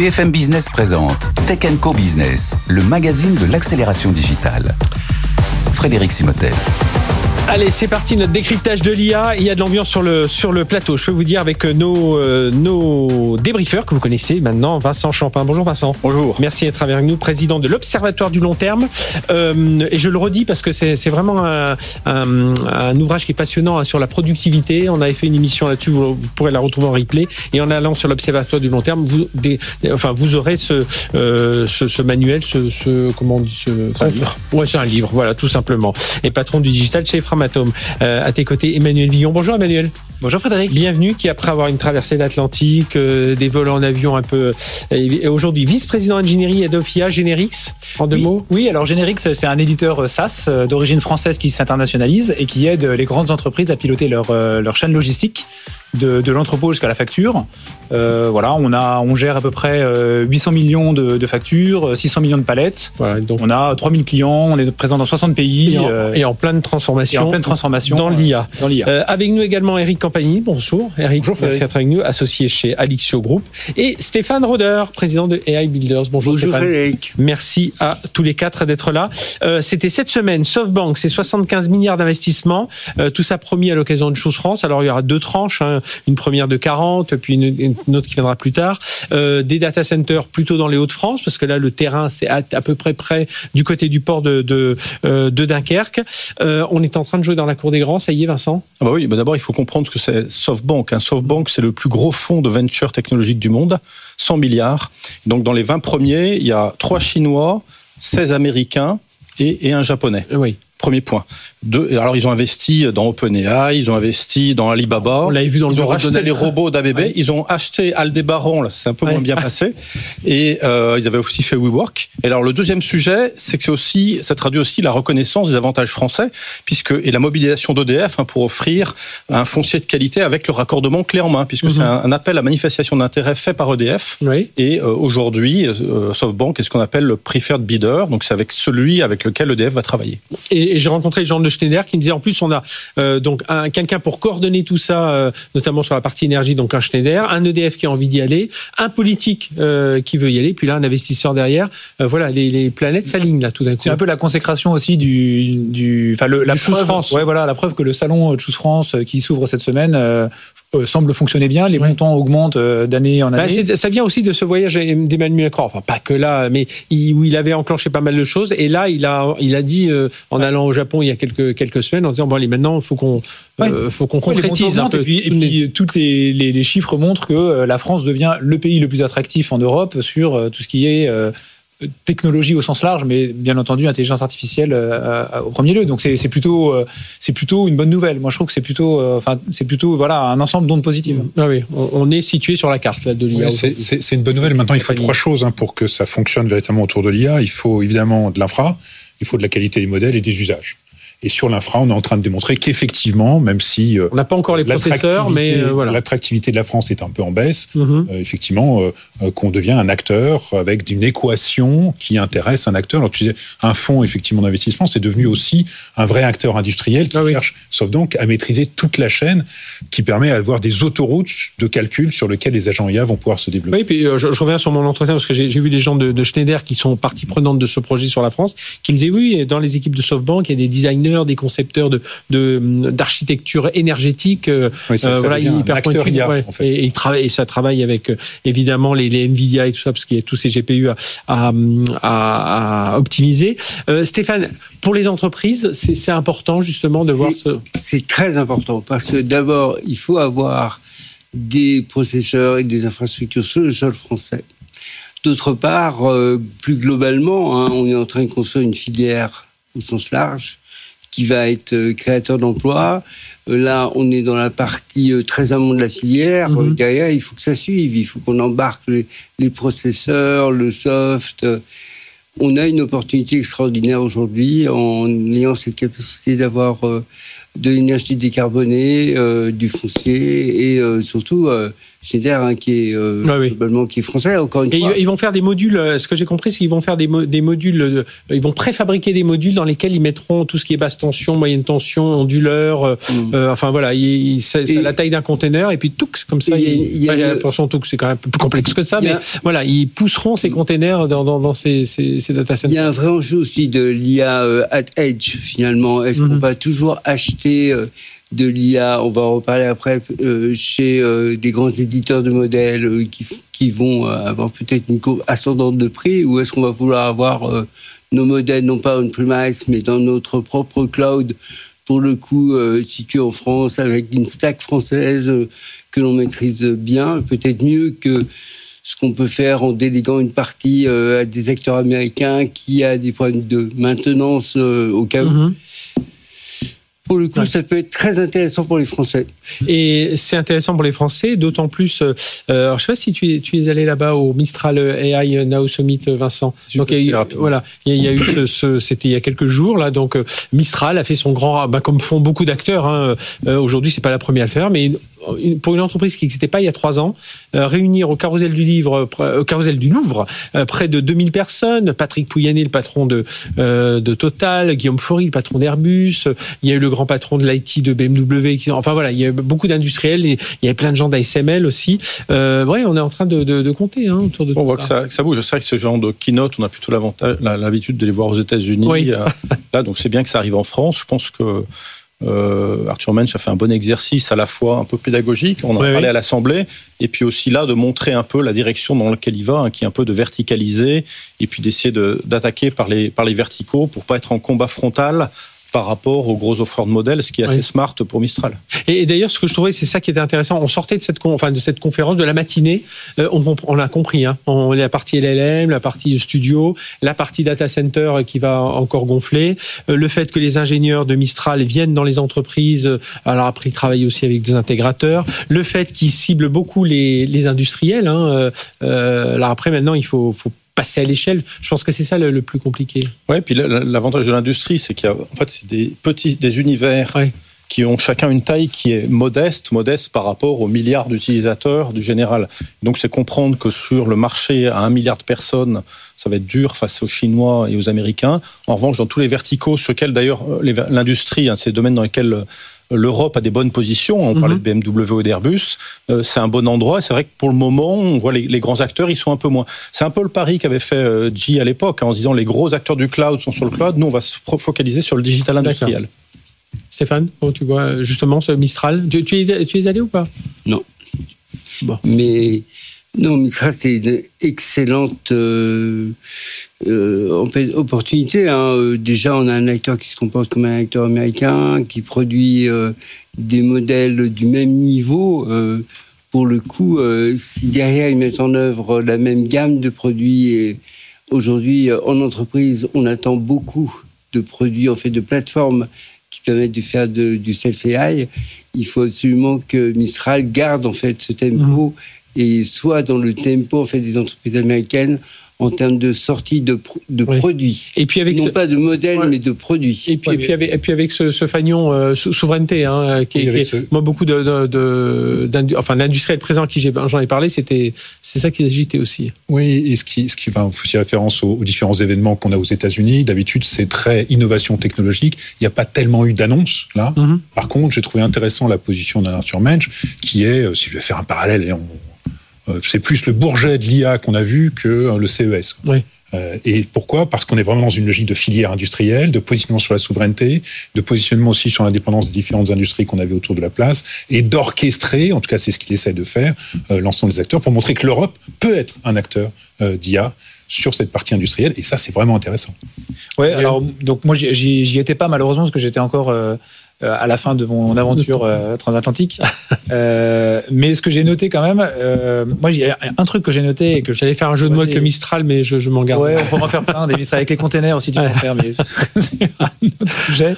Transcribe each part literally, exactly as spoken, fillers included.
B F M Business présente Tech and Co Business, le magazine de l'accélération digitale. Frédéric Simotel. Allez, c'est parti, notre décryptage de l'I A. Il y a de l'ambiance sur le, sur le plateau. Je peux vous dire avec nos, euh, nos débriefeurs que vous connaissez maintenant, Vincent Champin. Bonjour Vincent. Bonjour. Merci d'être avec nous, président de l'Observatoire du long terme. Euh, et je le redis parce que c'est, c'est vraiment un, un, un ouvrage qui est passionnant hein, sur la productivité. On avait fait une émission là-dessus, vous, vous pourrez la retrouver en replay. Et en allant sur l'Observatoire du long terme, vous, des, enfin, vous aurez ce, euh, ce, ce manuel, ce, ce, comment on dit, ce, c'est un livre. Ouais, c'est un livre, voilà, tout simplement. Et patron du digital chez Framatome. Euh, à tes côtés, Emmanuel Villon. Bonjour Emmanuel. Bonjour Frédéric. Bienvenue, qui après avoir une traversée de l'Atlantique, euh, des vols en avion un peu, et aujourd'hui vice-président ingénierie et of I A Generix, en deux oui, mots. Oui, alors Generix, c'est un éditeur SaaS d'origine française qui s'internationalise et qui aide les grandes entreprises à piloter leur, leur chaîne logistique de, de l'entrepôt jusqu'à la facture. Euh, voilà, on a, on gère à peu près huit cents millions de, de factures, six cents millions de palettes. Voilà, donc on a trois mille clients, on est présent dans soixante pays et en, euh, et en pleine transformation. Et en pleine transformation dans l'I A. Dans l'I A. Euh, avec nous également Eric Campagny. Bonjour Eric. Bonjour Merci d'être avec nous, associé chez Alixio Group, et Stéphane Roder, président de A I Builders. Bonjour, Bonjour Stéphane. Frédéric. Merci à tous les quatre d'être là. Euh, c'était cette semaine, SoftBank, c'est soixante-quinze milliards d'investissements. Euh, tout ça promis à l'occasion de Choose France. Alors il y aura deux tranches, hein, une première de quarante, puis une, une autre qui viendra plus tard. Euh, des data centers plutôt dans les Hauts-de-France, parce que là le terrain c'est à, à peu près près du côté du port de, de, euh, de Dunkerque. Euh, on est en train de jouer dans la cour des grands, ça y est Vincent. Ah bah oui, bah d'abord il faut comprendre ce que c'est SoftBank. Hein. SoftBank c'est le plus gros fonds de venture technologique du monde, cent milliards. Donc dans les vingt premiers, il y a trois Chinois, seize Américains et, et un Japonais. Oui. Premier point. Deux, alors ils ont investi dans OpenAI, ils ont investi dans Alibaba. On l'avait vu dans le Ils ont racheté Donald. les robots d'A B B. Ouais. Ils ont acheté Aldébaran, là c'est un peu ouais. moins bien passé. Et euh, ils avaient aussi fait WeWork. Et alors le deuxième sujet, c'est que c'est aussi, ça traduit aussi la reconnaissance des avantages français, puisque et la mobilisation d'E D F hein, pour offrir un foncier de qualité avec le raccordement clé en main, puisque mm-hmm. c'est un, un appel à manifestation d'intérêt fait par E D F. Oui. Et euh, aujourd'hui, euh, SoftBank est ce qu'on appelle le preferred bidder, donc c'est avec celui avec lequel E D F va travailler. Et, et j'ai rencontré Jean de Schneider qui me disait en plus on a euh, donc un, quelqu'un pour coordonner tout ça, euh, notamment sur la partie énergie, donc un Schneider, un E D F qui a envie d'y aller, un politique euh, qui veut y aller, puis là un investisseur derrière. Euh, voilà, les, les planètes s'alignent là tout d'un coup. C'est un peu la consécration aussi du, du, enfin le, la Choose preuve, France. Ouais, voilà, la preuve que le salon Choose France qui s'ouvre cette semaine. Euh, Euh, semble fonctionner bien, les ouais. montants augmentent euh, d'année en année. Bah, c'est, ça vient aussi de ce voyage d'Emmanuel Macron, enfin pas que là, mais il, où il avait enclenché pas mal de choses, et là il a, il a dit euh, en ouais. allant au Japon il y a quelques, quelques semaines, en disant bon allez maintenant il faut qu'on, ouais. euh, faut qu'on ouais, concrétise un peu. Et puis, et puis toutes les, les, les chiffres montrent que euh, la France devient le pays le plus attractif en Europe sur euh, tout ce qui est euh, technologie au sens large, mais bien entendu intelligence artificielle euh, au premier lieu. Donc c'est, c'est plutôt euh, c'est plutôt une bonne nouvelle. Moi je trouve que c'est plutôt euh, enfin c'est plutôt voilà un ensemble d'ondes positives. Ah oui, on est situé sur la carte là de l'I A. Oui, c'est, c'est, c'est une bonne nouvelle. Maintenant il faut trois choses hein, pour que ça fonctionne véritablement autour de l'I A. Il faut évidemment de l'infra, il faut de la qualité des modèles et des usages. Et sur l'infra, on est en train de démontrer qu'effectivement, même si euh, on n'a pas encore les processeurs, mais euh, voilà, l'attractivité de la France est un peu en baisse. Mm-hmm. Euh, effectivement, euh, qu'on devient un acteur avec une équation qui intéresse un acteur. Alors tu disais, un fonds effectivement d'investissement, c'est devenu aussi un vrai acteur industriel qui ah, cherche, oui. sauf donc à maîtriser toute la chaîne, qui permet d'avoir des autoroutes de calcul sur lesquelles les agents I A vont pouvoir se développer. Oui, puis euh, je, je reviens sur mon entretien parce que j'ai, j'ai vu des gens de, de Schneider qui sont partie prenante de ce projet sur la France, qui me disaient oui, dans les équipes de SoftBank, il y a des designers, des concepteurs de, de d'architecture énergétique, euh, oui, ça, ça voilà, hyper pointu, I A, ouais, en fait. et, et, travaille, et ça travaille avec euh, évidemment les, les Nvidia et tout ça, parce qu'il y a tous ces G P U à, à, à, à optimiser. Euh, Stéphane, pour les entreprises, c'est, c'est important justement de c'est, voir ce... C'est très important, parce que d'abord, il faut avoir des processeurs et des infrastructures sur le sol français. D'autre part, euh, plus globalement, hein, on est en train de construire une filière au sens large, qui va être créateur d'emplois. Là, on est dans la partie très amont de la filière. Mmh. Derrière, il faut que ça suive. Il faut qu'on embarque les, les processeurs, le soft. On a une opportunité extraordinaire aujourd'hui en ayant cette capacité d'avoir euh, de l'énergie décarbonée, euh, du foncier et euh, surtout euh, Schneider, hein, qui est euh, ah oui. globalement qui est français, encore une et fois. Ils vont faire des modules, ce que j'ai compris, c'est qu'ils vont faire des, mo- des modules, de, ils vont préfabriquer des modules dans lesquels ils mettront tout ce qui est basse tension, moyenne tension, onduleur, euh, mm. euh, enfin voilà, il, il, c'est, c'est la taille d'un container, et puis tout, comme ça, il, attention, tout, c'est quand même un peu plus complexe que ça, mais a, voilà, ils pousseront ces containers dans, dans, dans ces, ces, ces data centers. Il y a un vrai enjeu aussi de l'I A euh, at edge, finalement. Est-ce mm-hmm. qu'on va toujours acheter euh, de l'I A, on va en reparler après, euh, chez euh, des grands éditeurs de modèles euh, qui, qui vont euh, avoir peut-être une courbe ascendante de prix, ou est-ce qu'on va vouloir avoir euh, nos modèles, non pas on-premise, mais dans notre propre cloud, pour le coup, euh, situé en France, avec une stack française euh, que l'on maîtrise bien, peut-être mieux que ce qu'on peut faire en déléguant une partie euh, à des acteurs américains qui a des problèmes de maintenance euh, au cas où. Mm-hmm. Pour le coup, ouais. ça peut être très intéressant pour les Français. Et c'est intéressant pour les Français, d'autant plus... Euh, alors, je ne sais pas si tu es, tu es allé là-bas au Mistral A I Now Summit, Vincent. Donc, il y a eu, voilà, il y a eu ce, ce, c'était il y a quelques jours, là. Donc, Mistral a fait son grand... Bah, comme font beaucoup d'acteurs. Hein, euh, aujourd'hui, ce n'est pas la première à le faire, mais... pour une entreprise qui n'existait pas il y a trois ans, euh, réunir au Carrousel du Livre, euh, au Carrousel du Louvre, euh, près de deux mille personnes, Patrick Pouyanné, le patron de, euh, de Total, Guillaume Faury, le patron d'Airbus, euh, il y a eu le grand patron de l'I T de B M W, qui, enfin voilà, il y a eu beaucoup d'industriels, et il y avait plein de gens d'A S M L aussi. Euh, ouais, on est en train de, de, de compter hein, autour de on tout voit ça. Que ça, que ça bouge. Je sais que ce genre de keynote, on a plutôt l'avantage, l'habitude de les voir aux États-Unis. Oui. Euh, là, donc c'est bien que ça arrive en France. Je pense que Euh, Arthur Mensch a fait un bon exercice à la fois un peu pédagogique, on en oui, a parlé oui. à l'Assemblée, et puis aussi là de montrer un peu la direction dans laquelle il va, hein, qui est un peu de verticaliser, et puis d'essayer de, d'attaquer par les, par les verticaux pour pas être en combat frontal par rapport aux gros offreurs de modèles, ce qui est assez oui. smart pour Mistral. Et, et d'ailleurs, ce que je trouvais, c'est ça qui était intéressant. On sortait de cette, con, enfin, de cette conférence, de la matinée, euh, on, on l'a compris, hein. On, la partie L L M, la partie studio, la partie data center qui va encore gonfler, euh, le fait que les ingénieurs de Mistral viennent dans les entreprises, euh, alors après ils travaillent aussi avec des intégrateurs, le fait qu'ils ciblent beaucoup les, les industriels. Hein, euh, alors après, maintenant, il faut, faut passer à l'échelle. Je pense que c'est ça le, le plus compliqué. Ouais, puis l'avantage de l'industrie, c'est qu'il y a, en fait, c'est des petits, des univers ouais. qui ont chacun une taille qui est modeste, modeste par rapport aux milliards d'utilisateurs du général. Donc, c'est comprendre que sur le marché à un milliard de personnes, ça va être dur face aux Chinois et aux Américains. En revanche, dans tous les verticaux, sur lesquels d'ailleurs les, l'industrie, hein, c'est des domaines dans lesquels l'Europe a des bonnes positions, on parlait mm-hmm. de B M W et d'Airbus, euh, c'est un bon endroit. C'est vrai que pour le moment, on voit les, les grands acteurs, ils sont un peu moins. C'est un peu le pari qu'avait fait euh, G à l'époque, hein, en se disant les gros acteurs du cloud sont sur le cloud, nous on va se focaliser sur le digital industriel. D'accord. Stéphane, bon, tu vois justement ce Mistral, tu, tu, es, tu es allé ou pas ? Non. Bon. Mais non, Mistral, c'est une excellente euh, euh, opportunité. Hein. Déjà, on a un acteur qui se comporte comme un acteur américain, qui produit euh, des modèles du même niveau. Euh, pour le coup, euh, si derrière, ils mettent en œuvre la même gamme de produits, et aujourd'hui, en entreprise, on attend beaucoup de produits, en fait, de plateformes qui permettent de faire de, du self-A I. Il faut absolument que Mistral garde, en fait, ce tempo mmh. et soit dans le tempo en fait des entreprises américaines en termes de sortie de, de oui. produits. Et puis avec non ce... pas de modèles, ouais. mais de produits. Et puis, ouais, et puis, avec, et puis avec ce, ce fagnon euh, sou- souveraineté, hein, qui, oui, qui est, ce... moi beaucoup de, de, de d'indu... enfin d'industriels présents à qui j'ai, j'en ai parlé, c'était c'est ça qui agitait aussi. Oui, et ce qui, ce qui enfin, faisait référence aux, aux différents événements qu'on a aux États-Unis. D'habitude, c'est très innovation technologique. Il n'y a pas tellement eu d'annonces là. Mm-hmm. Par contre, j'ai trouvé intéressant la position d'un Arthur Mensch, qui est, si je vais faire un parallèle, et on c'est plus le Bourget de l'I A qu'on a vu que le C E S. Oui. Euh, et pourquoi ? Parce qu'on est vraiment dans une logique de filière industrielle, de positionnement sur la souveraineté, de positionnement aussi sur l'indépendance des différentes industries qu'on avait autour de la place, et d'orchestrer, en tout cas c'est ce qu'il essaie de faire, euh, l'ensemble des acteurs, pour montrer que l'Europe peut être un acteur euh, d'I A sur cette partie industrielle, et ça c'est vraiment intéressant. Ouais, et alors donc moi j'y, j'y étais pas malheureusement parce que j'étais encore euh, à la fin de mon aventure euh, transatlantique. euh, mais ce que j'ai noté quand même, euh, moi il y a un truc que j'ai noté et que j'allais faire un jeu de mots avec le Mistral, mais je, je m'en garde. Ouais, on pourra en faire plein des Mistral avec les containers aussi, tu peux en faire, mais c'est un autre sujet.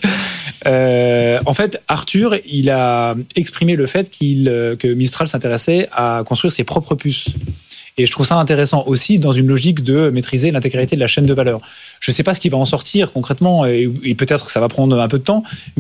Euh, en fait, Arthur, il a exprimé le fait qu'il que Mistral s'intéressait à construire ses propres puces. Et je trouve ça intéressant aussi dans une logique de maîtriser l'intégralité de la chaîne de valeur. Je ne sais pas ce qui va en sortir concrètement, et, et peut-être que ça va prendre un peu de temps, mais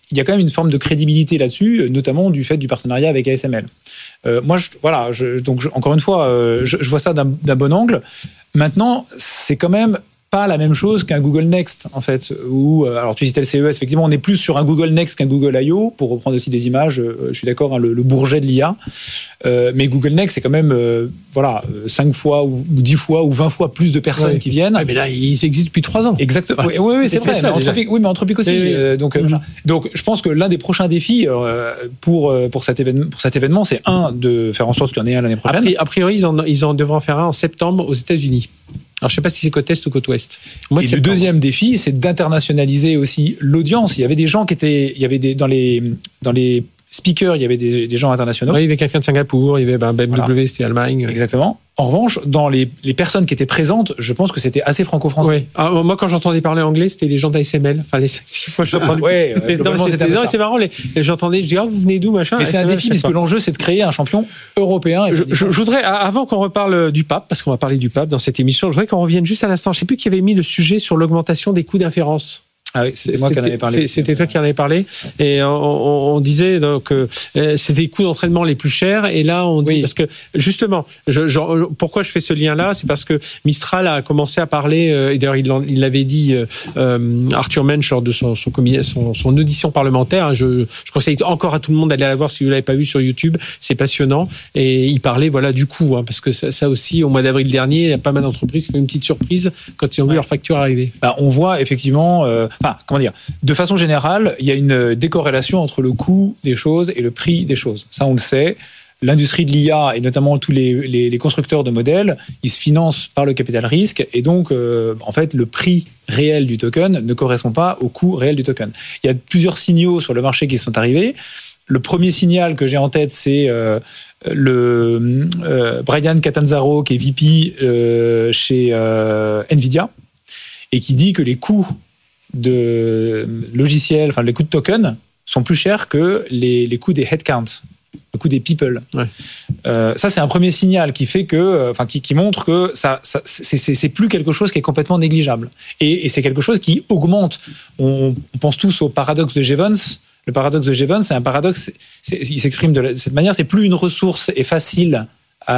il y a quand même une forme de crédibilité là-dessus, notamment du fait du partenariat avec A S M L. Euh, moi, je, voilà, je, donc je, encore une fois, euh, je, je vois ça d'un, d'un bon angle. Maintenant, c'est quand même pas la même chose qu'un Google Next, en fait. Où, alors, tu citais le C E S, effectivement, on est plus sur un Google Next qu'un Google I O, pour reprendre aussi des images, euh, je suis d'accord, hein, le, le Bourget de l'I A. Euh, mais Google Next, c'est quand même, euh, voilà, cinq fois ou dix fois ou vingt fois plus de personnes ouais. qui viennent. Ah, mais là, ils existent depuis trois ans. Exactement. Oui, oui, oui, c'est, c'est vrai. Ça, mais Anthropic, oui, mais Anthropic aussi. Oui, euh, donc, mmh. donc, je pense que l'un des prochains défis euh, pour pour cet événement, pour cet événement, c'est un de faire en sorte qu'il y en ait un l'année prochaine. A priori, ils en, ils en devront faire un en septembre aux États-Unis. Alors, je ne sais pas si c'est côte est ou côte ouest. Et le deuxième défi, c'est d'internationaliser aussi l'audience. Il y avait des gens qui étaient, il y avait des dans les dans les speakers, il y avait des, des gens internationaux. Oui, il y avait quelqu'un de Singapour, il y avait ben, B M W, voilà. C'était Allemagne. Exactement. En revanche, dans les, les personnes qui étaient présentes, je pense que c'était assez franco-français. Oui. Alors, moi, quand j'entendais parler anglais, c'était les gens d'A S M L. Enfin, les cinq six fois que j'entendais. ouais, c'est, non, c'était, non, c'est marrant. Les, les, j'entendais, je dis, ah, vous venez d'où, machin. Mais c'est un défi, puisque l'enjeu, c'est de créer un champion européen. Je, je, je voudrais, avant qu'on reparle du pape, parce qu'on va parler du pape dans cette émission, je voudrais qu'on revienne juste à l'instant. Je ne sais plus qui avait mis le sujet sur l'augmentation des coûts d'inférence. Ah oui, c'était moi qui en avais parlé. C'était toi qui en avais parlé. Et on, on, on disait donc euh, c'était les coûts d'entraînement les plus chers. Et là, on dit oui. parce que justement, je, je, pourquoi je fais ce lien-là, c'est parce que Mistral a commencé à parler. Euh, et d'ailleurs, il, il l'avait dit euh, Arthur Mensch lors de son son, son, son audition parlementaire. Je, je conseille encore à tout le monde d'aller la voir si vous l'avez pas vu sur YouTube. C'est passionnant. Et il parlait voilà du coût, hein, parce que ça, ça aussi, au mois d'avril dernier, il y a pas mal d'entreprises qui ont eu une petite surprise quand ils ont vu ouais. leur facture arriver. Bah, on voit effectivement. Euh, Enfin, comment dire ? De façon générale, il y a une décorrélation entre le coût des choses et le prix des choses. Ça, on le sait. L'industrie de l'I A et notamment tous les, les, les constructeurs de modèles, ils se financent par le capital risque et donc, euh, en fait, le prix réel du token ne correspond pas au coût réel du token. Il y a plusieurs signaux sur le marché qui sont arrivés. Le premier signal que j'ai en tête, c'est euh, le euh, Brian Catanzaro, qui est V P euh, chez euh, Nvidia, et qui dit que les coûts de logiciels, enfin les coûts de tokens sont plus chers que les, les coûts des headcounts, le coût des people. Ouais. Euh, ça, c'est un premier signal qui fait que, enfin, qui, qui montre que ça, ça c'est, c'est, c'est plus quelque chose qui est complètement négligeable. Et, et c'est quelque chose qui augmente. On, on pense tous au paradoxe de Jevons. Le paradoxe de Jevons, c'est un paradoxe. C'est, il s'exprime de, la, de cette manière. C'est plus une ressource est facile.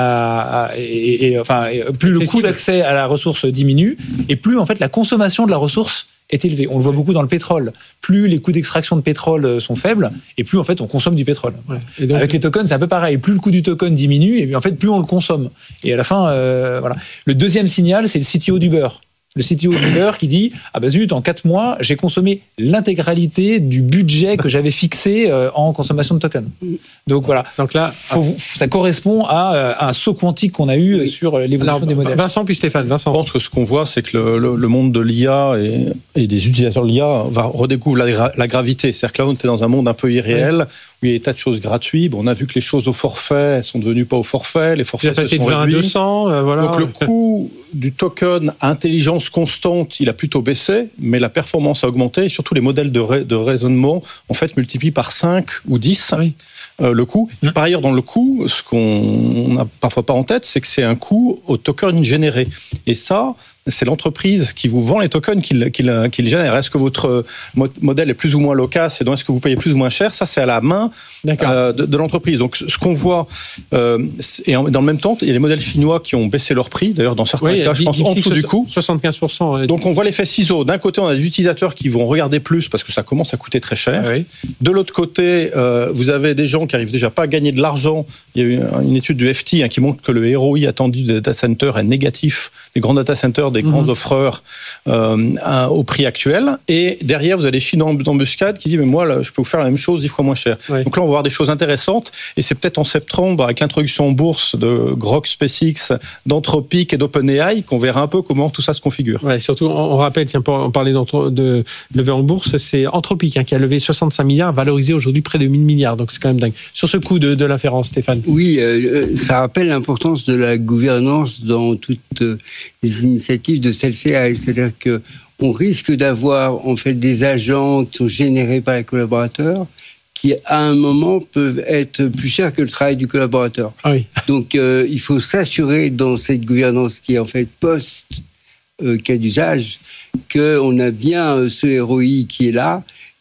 À, à, et, et, enfin, plus le coût d'accès à la ressource diminue, et plus en fait la consommation de la ressource est élevée. On le voit beaucoup dans le pétrole. Plus les coûts d'extraction de pétrole sont faibles, et plus en fait on consomme du pétrole. Ouais. Et donc, avec les tokens, c'est un peu pareil. Plus le coût du token diminue, et en fait plus on le consomme. Et à la fin, euh, voilà. Le deuxième signal, c'est le C T O d'Uber. Le C T O d'Uber qui dit « Ah bah zut, en quatre mois, j'ai consommé l'intégralité du budget que j'avais fixé euh, en consommation de tokens. » Donc voilà. Donc là, faut, ça correspond à, à un saut quantique qu'on a eu oui. sur l'évolution Alors, des modèles. Vincent puis Stéphane. Vincent. Je pense que ce qu'on voit, c'est que le, le, le monde de l'I A et, et des utilisateurs de l'I A va redécouvrir la, la gravité. C'est-à-dire que là, on était dans un monde un peu irréel. Oui. Où il y a des tas de choses gratuites. Bon, on a vu que les choses au forfait, elles sont devenues pas au forfait. Les forfaits se sont réduits. vingt à deux cents, euh, voilà. Donc le coût du token intelligence constante, il a plutôt baissé, mais la performance a augmenté. Et surtout, les modèles de, ra- de raisonnement, en fait, multiplient par cinq ou dix oui. euh, le coût. Mmh. Par ailleurs, dans le coût, ce qu'on n'a parfois pas en tête, c'est que c'est un coût au token généré. Et ça, c'est l'entreprise qui vous vend les tokens qui le, qui le, qui le génère. Est-ce que votre modèle est plus ou moins loquace et donc est-ce que vous payez plus ou moins cher ? Ça, c'est à la main euh, de, de l'entreprise. Donc, ce qu'on voit, euh, et dans le même temps, il y a les modèles chinois qui ont baissé leur prix. D'ailleurs, dans certains oui, cas, je pense en dessous du coût. soixante-quinze pour cent. Donc, on voit l'effet ciseau. D'un côté, on a des utilisateurs qui vont regarder plus parce que ça commence à coûter très cher. Oui. De l'autre côté, euh, vous avez des gens qui arrivent déjà pas à gagner de l'argent. Il y a eu une étude du F T hein, qui montre que le R O I attendu des data centers est négatif. Des grands data centers, des grands mmh. offreurs euh, à, au prix actuel. Et derrière, vous avez les Chinois d'embuscade qui disent « mais moi, là, je peux vous faire la même chose dix fois moins cher oui. ». Donc là, on va voir des choses intéressantes. Et c'est peut-être en septembre, avec l'introduction en bourse de Grok, SpaceX, d'Anthropic et d'OpenAI, qu'on verra un peu comment tout ça se configure. Ouais, surtout, on rappelle, tiens, pour en parler de lever en bourse, c'est Anthropic hein, qui a levé soixante-cinq milliards, valorisé aujourd'hui près de mille milliards. Donc c'est quand même dingue. Sur ce coup de, de l'inférence, Stéphane. Oui, euh, ça rappelle l'importance de la gouvernance dans toutes euh, les initiatives de self-A I. C'est-à-dire que on risque d'avoir en fait des agents qui sont générés par les collaborateurs qui, à un moment, peuvent être plus chers que le travail du collaborateur. Ah oui. Donc, euh, il faut s'assurer dans cette gouvernance qui est en fait post-cas euh, d'usage qu'on a bien ce R O I qui est là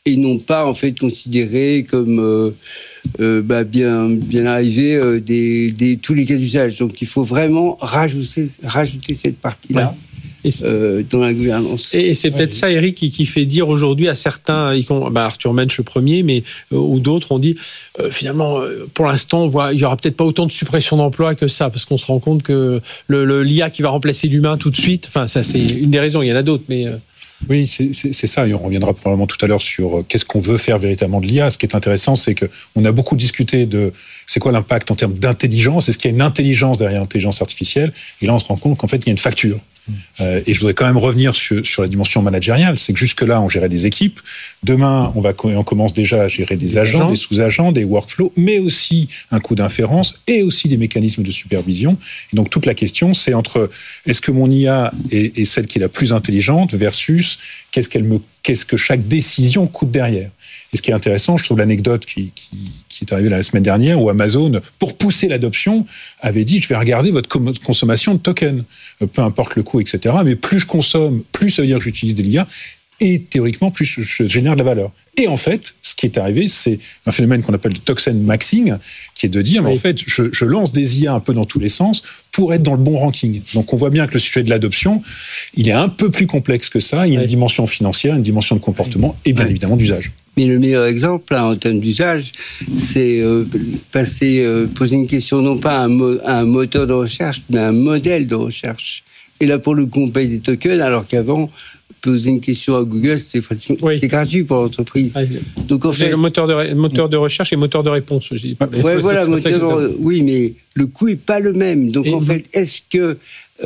et non pas en fait considéré comme euh, euh, bah, bien bien arrivé euh, des, des tous les cas d'usage. Donc il faut vraiment rajouter rajouter cette partie-là. Ouais. Euh, dans la gouvernance. Et c'est peut-être ouais. ça, Eric, qui, qui fait dire aujourd'hui à certains, bah Arthur Mensch le premier, mais euh, ou d'autres, on dit euh, finalement, euh, pour l'instant, on voit, il y aura peut-être pas autant de suppression d'emplois que ça, parce qu'on se rend compte que le, le l'I A qui va remplacer l'humain tout de suite. Enfin, ça c'est une des raisons. Il y en a d'autres, mais euh... oui, c'est, c'est, c'est ça. Et on reviendra probablement tout à l'heure sur qu'est-ce qu'on veut faire véritablement de l'I A. Ce qui est intéressant, c'est que on a beaucoup discuté de c'est quoi l'impact en termes d'intelligence. Est-ce qu'il y a une intelligence derrière l'intelligence artificielle? Et là, on se rend compte qu'en fait, il y a une facture. Euh, et je voudrais quand même revenir sur, sur la dimension managériale. C'est que jusque-là, on gérait des équipes. Demain, on, va, on commence déjà à gérer des, des agents, agents, des sous-agents, des workflows, mais aussi un coût d'inférence et aussi des mécanismes de supervision. Et donc, toute la question, c'est entre est-ce que mon I A est, est celle qui est la plus intelligente versus qu'est-ce, qu'elle me, qu'est-ce que chaque décision coûte derrière. Et ce qui est intéressant, je trouve l'anecdote qui, qui, qui est arrivée la semaine dernière où Amazon, pour pousser l'adoption, avait dit « je vais regarder votre consommation de tokens, peu importe le coût, et cetera. Mais plus je consomme, plus ça veut dire que j'utilise des I A, et théoriquement, plus je, je génère de la valeur. » Et en fait, ce qui est arrivé, c'est un phénomène qu'on appelle le token maxing, qui est de dire, mais oui. en fait, je, je lance des I A un peu dans tous les sens pour être dans le bon ranking. Donc, on voit bien que le sujet de l'adoption, il est un peu plus complexe que ça. Il y a oui. une dimension financière, une dimension de comportement et bien oui. évidemment d'usage. Mais le meilleur exemple, hein, en termes d'usage, c'est euh, passer, euh, poser une question non pas à un, mo- à un moteur de recherche, mais à un modèle de recherche. Et là, pour le coup, on paye des tokens, alors qu'avant, poser une question à Google, c'était, pratiquement, oui. c'était gratuit pour l'entreprise. Ah, donc en fait, le moteur de, moteur de recherche et moteur de réponse. Je dis. Ouais, ouais voilà, moteur de, oui, mais le coût est pas le même. Donc et en fait, est-ce que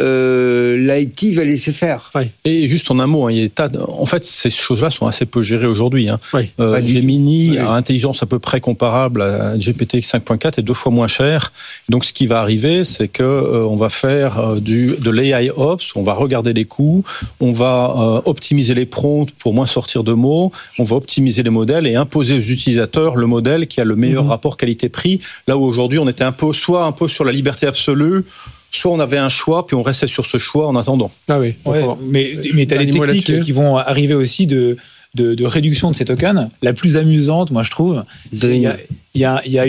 Euh, l'I T va laisser faire. Ouais. Et juste en un mot, hein, il y a des tas de... en fait, ces choses-là sont assez peu gérées aujourd'hui. Hein. Ouais. Euh, Gemini a ouais. intelligence à peu près comparable à G P T cinq point quatre et deux fois moins cher. Donc, ce qui va arriver, c'est que euh, on va faire euh, du de l'A I Ops, on va regarder les coûts, on va euh, optimiser les prompts pour moins sortir de mots, on va optimiser les modèles et imposer aux utilisateurs le modèle qui a le meilleur mmh. rapport qualité-prix. Là où aujourd'hui, on était un peu soit un peu sur la liberté absolue. Soit on avait un choix, puis on restait sur ce choix en attendant. Ah oui. Ouais, mais mais tu as des techniques là-dessus. Qui vont arriver aussi de, de, de réduction de ces tokens. La plus amusante, moi je trouve, il y a, y, a, y, a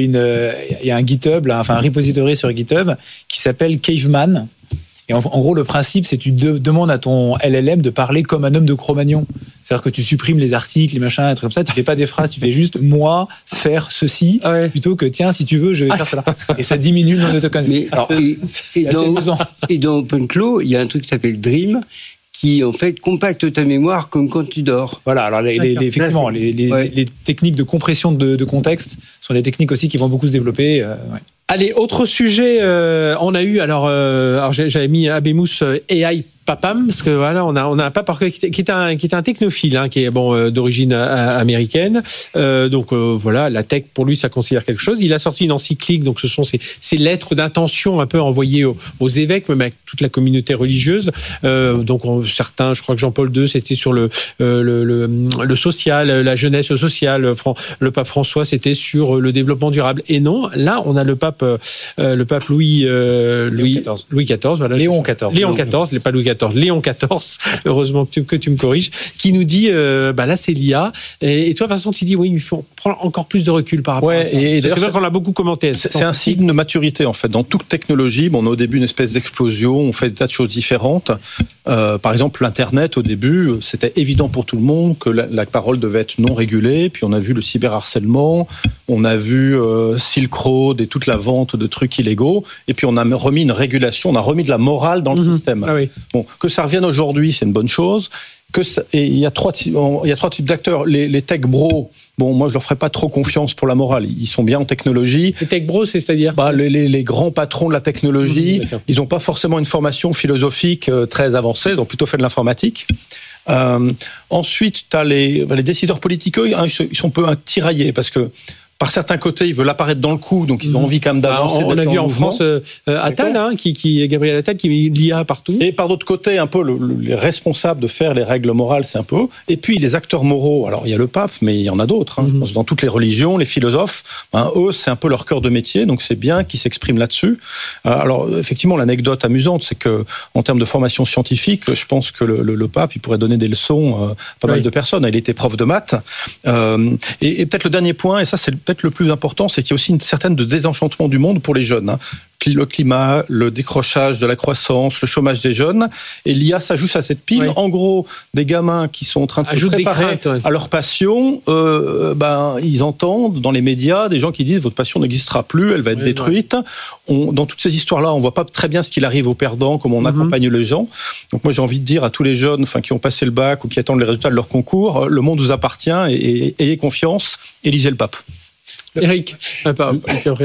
y a un GitHub, là, enfin un repository sur GitHub qui s'appelle Caveman. Et en, en gros, le principe, c'est que tu de, demandes à ton L L M de parler comme un homme de Cro-Magnon. C'est-à-dire que tu supprimes les articles, les machins, des trucs comme ça. Tu fais pas des phrases, tu fais juste moi faire ceci ah ouais. plutôt que tiens, si tu veux, je vais ah, faire cela. Et ça diminue le nombre de tokens. Mais alors, et, et, dans, et dans OpenClaw, il y a un truc qui s'appelle Dream, qui en fait compacte ta mémoire comme quand tu dors. Voilà. Alors les, les, les, effectivement, les, les, ouais. les techniques de compression de, de contexte sont des techniques aussi qui vont beaucoup se développer. Euh, ouais. Allez, autre sujet, euh, on a eu, alors, euh, alors j'avais mis Abemous euh, A I Papam, parce que voilà, on a on a un papa qui est un qui est un technophile, hein, qui est bon euh, d'origine euh, américaine. Euh, donc euh, voilà, la tech pour lui ça considère quelque chose. Il a sorti une encyclique, donc ce sont ces ces lettres d'intention un peu envoyées aux, aux évêques, même avec toute la communauté religieuse. Euh, donc on, certains, je crois que Jean-Paul deux, c'était sur le euh, le, le le social, la jeunesse sociale. Le pape François, c'était sur le développement durable. Et non, là on a le pape euh, le pape Louis euh, Louis quatorze. Louis quatorze, voilà. Léon quatorze. Léon quatorze, pas Louis quatorze, Léon quatorze, heureusement que tu, que tu me corriges, qui nous dit, euh, bah là c'est l'I A. Et, et toi Vincent, tu dis oui, il faut prendre encore plus de recul par rapport ouais, à ça. Et c'est vrai qu'on l'a beaucoup commenté. C'est, c'est un signe de maturité en fait. Dans toute technologie, bon, on a au début une espèce d'explosion, on fait des tas de choses différentes. Euh, par exemple, l'Internet au début, c'était évident pour tout le monde que la, la parole devait être non régulée. Puis on a vu le cyberharcèlement, on a vu euh, Silk Road et toute la vente de trucs illégaux. Et puis on a remis une régulation, on a remis de la morale dans le mmh. système. Ah oui. Bon, que ça revienne aujourd'hui, c'est une bonne chose. Que ça, et il y a trois, il y a trois types d'acteurs. Les, les tech bros, bon, moi je leur ferai pas trop confiance pour la morale. Ils sont bien en technologie. Les tech bros, c'est-à-dire bah, les, les, les grands patrons de la technologie, mmh, ils n'ont pas forcément une formation philosophique très avancée, ils ont plutôt fait de l'informatique. Euh, ensuite, tu as les, les décideurs politiques, ils sont un peu tiraillés parce que par certains côtés, ils veulent apparaître dans le coup, donc ils ont envie quand même d'avancer. Ah, on a vu en France euh, Attal, hein, qui, qui, Gabriel Attal, qui met l'I A partout. Et par d'autre côté, un peu le, le, les responsables de faire les règles morales, c'est un peu. Et puis les acteurs moraux. Alors il y a le pape, mais il y en a d'autres. Hein, mm-hmm. Je pense dans toutes les religions, les philosophes, hein, eux, c'est un peu leur cœur de métier, donc c'est bien qu'ils s'expriment là-dessus. Euh, alors effectivement, l'anecdote amusante, c'est que en termes de formation scientifique, je pense que le, le, le pape, il pourrait donner des leçons à pas oui. mal de personnes. Il était prof de maths. Euh, et, et peut-être le dernier point, et ça c'est peut-être le plus important, c'est qu'il y a aussi une certaine de désenchantement du monde pour les jeunes. Hein. Le climat, le décrochage de la croissance, le chômage des jeunes. Et l'I A s'ajoute à cette pile. Oui. En gros, des gamins qui sont en train de Ajoute se préparer craintes, ouais. à leur passion, euh, ben, ils entendent dans les médias des gens qui disent « votre passion n'existera plus, elle va être oui, détruite ouais. ». On, dans toutes ces histoires-là, on voit pas très bien ce qu'il arrive aux perdants, comment on mm-hmm. accompagne les gens. Donc moi, j'ai envie de dire à tous les jeunes enfin, qui ont passé le bac ou qui attendent les résultats de leur concours, le monde vous appartient et, et ayez confiance, élisez le pape. Eric, ah, pas,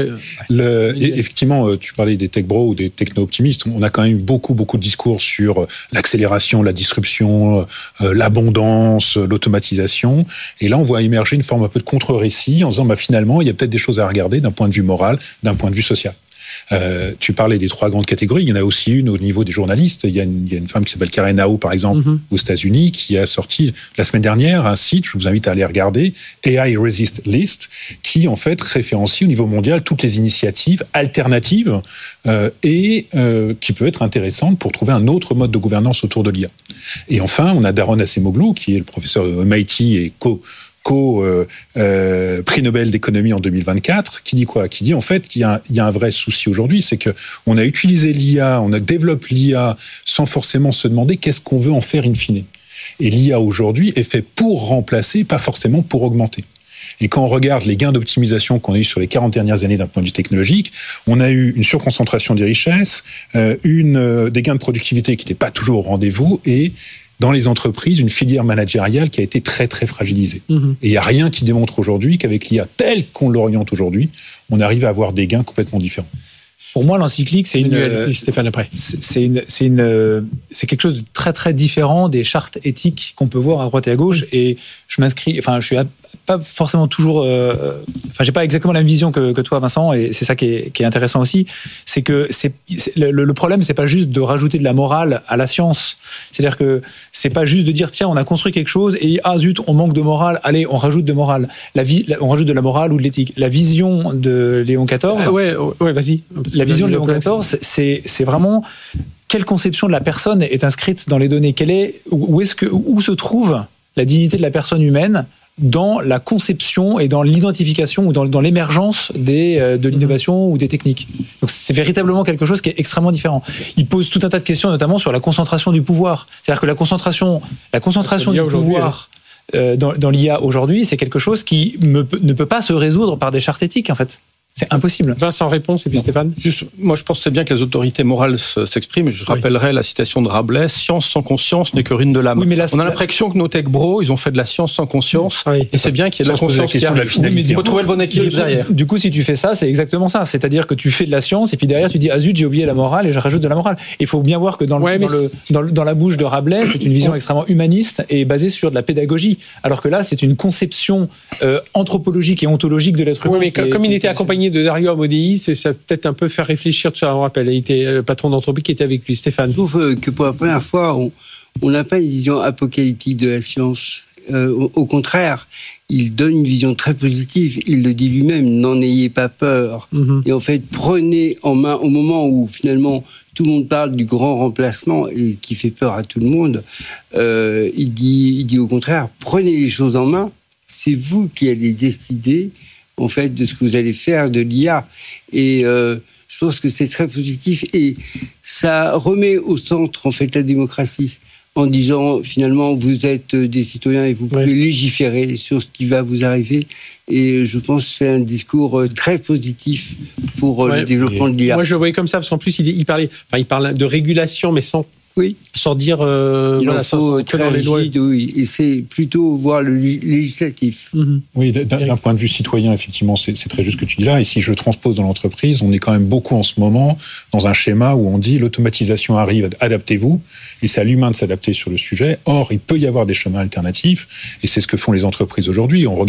le, effectivement, tu parlais des tech bros ou des techno-optimistes. On a quand même eu beaucoup, beaucoup de discours sur l'accélération, la disruption, euh, l'abondance, l'automatisation. Et là, on voit émerger une forme un peu de contre-récit en disant, bah, finalement, il y a peut-être des choses à regarder d'un point de vue moral, d'un point de vue social. Euh, tu parlais des trois grandes catégories. Il y en a aussi une au niveau des journalistes. Il y a une, il y a une femme qui s'appelle Karen Ao, par exemple, mm-hmm. aux États-Unis, qui a sorti la semaine dernière un site, je vous invite à aller regarder, A I Resist List, qui en fait référencie au niveau mondial toutes les initiatives alternatives euh, et euh, qui peuvent être intéressantes pour trouver un autre mode de gouvernance autour de l'I A. Et enfin, on a Daron Acemoglu, qui est le professeur de M I T et co co euh, euh, prix Nobel d'économie en deux mille vingt-quatre, qui dit quoi ? Qui dit en fait qu'il y a, il y a un vrai souci aujourd'hui, c'est que on a utilisé l'I A, on a développé l'I A sans forcément se demander qu'est-ce qu'on veut en faire in fine. Et l'I A aujourd'hui est fait pour remplacer, pas forcément pour augmenter. Et quand on regarde les gains d'optimisation qu'on a eu sur les quarante dernières années d'un point de vue technologique, on a eu une surconcentration des richesses, euh, une, euh, des gains de productivité qui n'étaient pas toujours au rendez-vous et dans les entreprises, une filière managériale qui a été très, très fragilisée. Mmh. Et il n'y a rien qui démontre aujourd'hui qu'avec l'I A telle qu'on l'oriente aujourd'hui, on arrive à avoir des gains complètement différents. Pour moi, l'encyclique, c'est une, euh, Stéphane après. C'est une, c'est une, c'est quelque chose de très, très différent des chartes éthiques qu'on peut voir à droite et à gauche. Et je m'inscris, enfin, je suis pas forcément toujours, euh, enfin, j'ai pas exactement la même vision que, que toi, Vincent, et c'est ça qui est, qui est intéressant aussi, c'est que c'est, c'est le, le problème, c'est pas juste de rajouter de la morale à la science. C'est-à-dire que c'est pas juste de dire tiens, on a construit quelque chose et ah zut, on manque de morale, allez, on rajoute de morale. La vie, on rajoute de la morale ou de l'éthique. La vision de Léon quatorze. Ah ouais, ouais, vas-y. La vision de Léon quatorze, c'est, c'est vraiment quelle conception de la personne est inscrite dans les données. Quelle est, où est-ce que, où se trouve la dignité de la personne humaine dans la conception et dans l'identification ou dans, dans l'émergence des, euh, de l'innovation mmh. ou des techniques. Donc c'est véritablement quelque chose qui est extrêmement différent. Il pose tout un tas de questions, notamment sur la concentration du pouvoir. C'est-à-dire que la concentration, la concentration du pouvoir euh, dans, dans l'I A aujourd'hui, c'est quelque chose qui me, ne peut pas se résoudre par des chartes éthiques, en fait. C'est impossible. Vincent, réponse, et puis Stéphane. Juste, moi, je pense que c'est bien que les autorités morales s'expriment. Je oui. rappellerai la citation de Rabelais, « Science sans conscience n'est que ruine de l'âme oui, ». On a l'impression que nos tech bros, ils ont fait de la science sans conscience, oui. et c'est bien qu'il y ait de la conscience qui arrive. Il faut trouver le bon équilibre derrière. Du coup, si tu fais ça, c'est exactement ça. C'est-à-dire que tu fais de la science, et puis derrière, tu dis « Ah zut, j'ai oublié la morale, et je rajoute de la morale ». Il faut bien voir que dans, ouais, le, dans, le, dans, le, dans la bouche de Rabelais, c'est une vision extrêmement humaniste et basée sur de la pédagogie. Alors que là, c'est une conception euh, anthropologique et ontologique de l'être humain. Oui, mais comme, comme il était accompagné de Dario Amodei, ça peut-être un peu faire réfléchir. Tu me rappelles, il était le patron d'entreprise qui était avec lui, Stéphane. Je trouve que pour la première fois, on n'a pas une vision apocalyptique de la science. Euh, au, au contraire, il donne une vision très positive. Il le dit lui-même, n'en ayez pas peur. Mm-hmm. Et en fait, prenez en main, au moment où finalement tout le monde parle du grand remplacement et qui fait peur à tout le monde, euh, il dit, il dit au contraire, prenez les choses en main. C'est vous qui allez décider en fait, de ce que vous allez faire de l'I A. Et euh, je pense que c'est très positif. Et ça remet au centre, en fait, la démocratie, en disant, finalement, vous êtes des citoyens et vous pouvez oui. légiférer sur ce qui va vous arriver. Et je pense que c'est un discours très positif pour ouais. le développement de l'I A. Moi, je le voyais comme ça, parce qu'en plus, il, il, parlait, enfin, il parle de régulation, mais sans... Oui. Sans dire... Euh, il voilà, en faut sans, très dans les rigide, lois. Oui. Et c'est plutôt voir le législatif. Mm-hmm. Oui, d'un, d'un point de vue citoyen, effectivement, c'est, c'est très juste ce que tu dis là. Et si je transpose dans l'entreprise, on est quand même beaucoup en ce moment dans un schéma où on dit l'automatisation arrive, adaptez-vous. Et c'est à l'humain de s'adapter sur le sujet. Or, il peut y avoir des chemins alternatifs. Et c'est ce que font les entreprises aujourd'hui. On regarde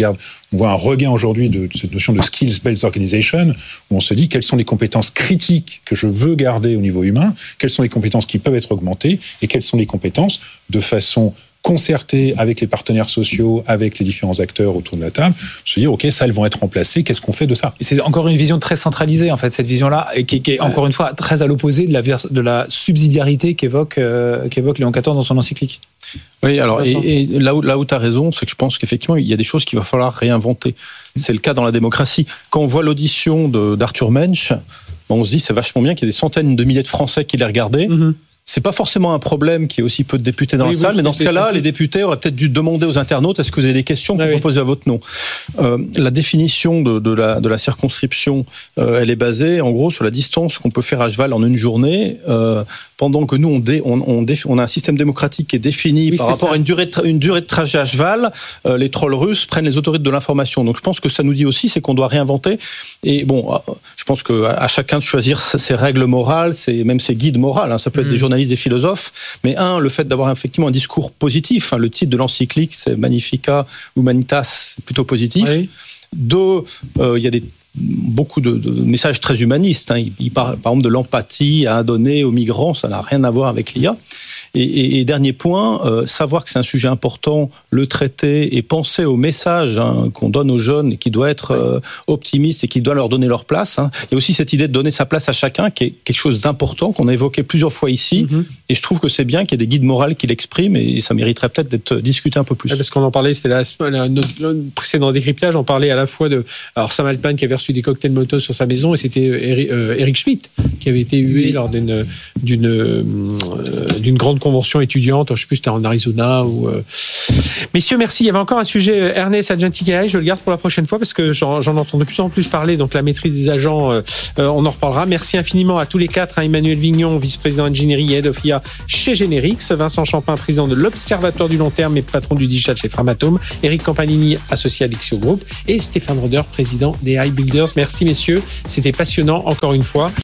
On voit un regain aujourd'hui de, de cette notion de skills-based organization, où on se dit quelles sont les compétences critiques que je veux garder au niveau humain, quelles sont les compétences qui peuvent être augmentées, et quelles sont les compétences de façon concertée avec les partenaires sociaux, avec les différents acteurs autour de la table, se dire, OK, ça, elles vont être remplacées, qu'est-ce qu'on fait de ça ? Et c'est encore une vision très centralisée, en fait, cette vision-là, et qui, qui est, encore une fois, très à l'opposé de la, vers, de la subsidiarité qu'évoque, euh, qu'évoque Léon quatorze dans son encyclique. Oui, alors, et, et là où, là où tu as raison, c'est que je pense qu'effectivement, il y a des choses qu'il va falloir réinventer. C'est le cas dans la démocratie. Quand on voit l'audition de, d'Arthur Mensch, on se dit, c'est vachement bien qu'il y ait des centaines de milliers de Français qui l'aient regardé. Mm-hmm. C'est pas forcément un problème qu'il y ait aussi peu de députés dans oui, la salle, mais dans ce cas-là, les députés auraient peut-être dû demander aux internautes est-ce que vous avez des questions pour ah, oui. poser à votre nom. Euh, la définition de, de, la, de la circonscription, euh, elle est basée en gros sur la distance qu'on peut faire à cheval en une journée, euh, pendant que nous on, dé, on, on, dé, on a un système démocratique qui est défini oui, par rapport ça. à une durée, de, une durée de trajet à cheval. Euh, les trolls russes prennent les autorités de l'information. Donc je pense que ça nous dit aussi, c'est qu'on doit réinventer. Et bon, je pense que à chacun de choisir ses règles morales, ses, même ses guides moraux. Hein, ça peut être mmh. des journalistes, des philosophes, mais un, le fait d'avoir effectivement un discours positif, hein, le titre de l'encyclique, c'est Magnificat Humanitas, c'est plutôt positif. Oui. Deux, euh, il y a des, beaucoup de, de messages très humanistes. Hein. Il, il parle par exemple de l'empathie à donner aux migrants, ça n'a rien à voir avec l'I A. Et, et, et dernier point, euh, savoir que c'est un sujet important, le traiter et penser au message hein, qu'on donne aux jeunes et qui doit être euh, optimiste et qui doit leur donner leur place. Hein. Il y a aussi cette idée de donner sa place à chacun qui est quelque chose d'important, qu'on a évoqué plusieurs fois ici. Mm-hmm. Et je trouve que c'est bien qu'il y ait des guides moraux qui l'expriment et ça mériterait peut-être d'être discuté un peu plus. Ouais, parce qu'on en parlait, c'était la, la, notre, notre précédent décryptage, on parlait à la fois de alors Sam Altman qui avait reçu des cocktails Molotov sur sa maison et c'était Eric, euh, Eric Schmidt qui avait été hué oui. lors d'une, d'une, euh, d'une grande convention étudiante, je ne sais plus, c'était en Arizona. Ou, euh... Messieurs, merci. Il y avait encore un sujet, Ernest Adjantikaï, je le garde pour la prochaine fois parce que j'en, j'en entends de plus en plus parler, donc la maîtrise des agents, euh, euh, on en reparlera. Merci infiniment à tous les quatre, hein, Emmanuel Vignon, vice-président ingénierie et head of I A chez Generix, Vincent Champin, président de l'Observatoire du long terme et patron du digital chez Framatome, Eric Campanini, associé à Lexio Group et Stéphane Roder, président des iBuilders. Merci messieurs, c'était passionnant encore une fois.